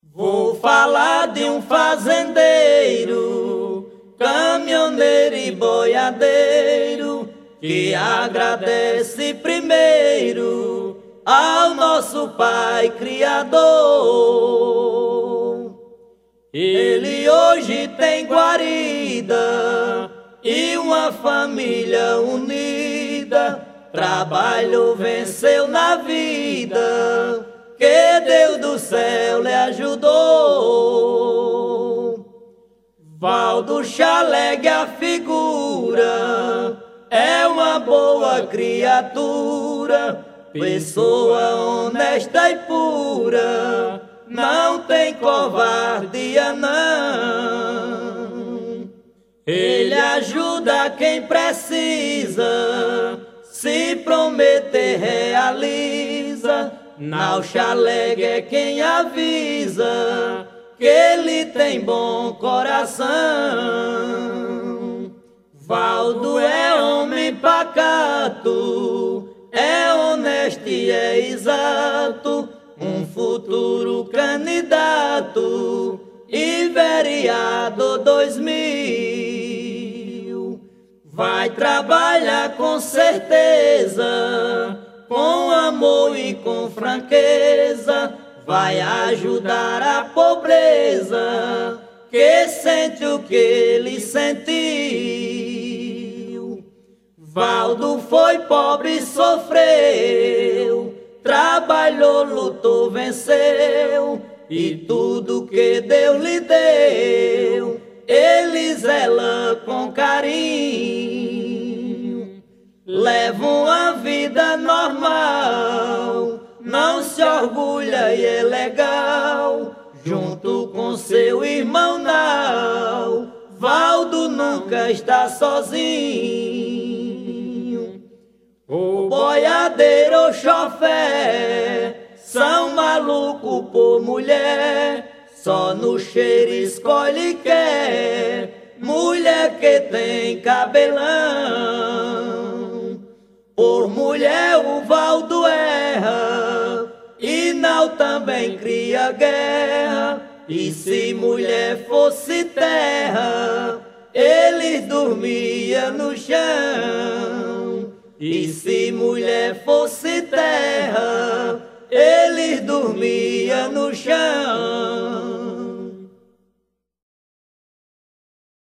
Vou falar de um fazendeiro, caminhoneiro e boiadeiro, que agradece primeiro ao nosso Pai Criador. Ele hoje tem guarida e uma família unida, trabalhou, venceu na vida, que Deus do céu lhe ajudou. Valdo Chaleg a figura, é uma boa criatura, pessoa honesta e pura, não tem covardia não. Ele ajuda quem precisa, se prometer realiza. Nau Chaleg é quem avisa que ele tem bom coração. Valdo é homem pacato, é honesto e é exato, um futuro candidato e vereador 2000. Vai trabalhar com certeza, com amor e com franqueza, vai ajudar a pobreza, que sente o que ele sentiu. Valdo foi pobre e sofreu, trabalhou, lutou, venceu, e tudo que Deus lhe deu, ele zela com carinho. Leva uma vida normal, não se orgulha e é legal, junto com seu irmão não, Valdo nunca está sozinho. O boiadeiro ou chofé são malucos por mulher, só no cheiro escolhe quer, mulher que tem cabelão. Por mulher o Valdo erra, e não também cria guerra, e se mulher fosse terra, ele dormia no chão. E se mulher fosse terra, ele dormia no chão.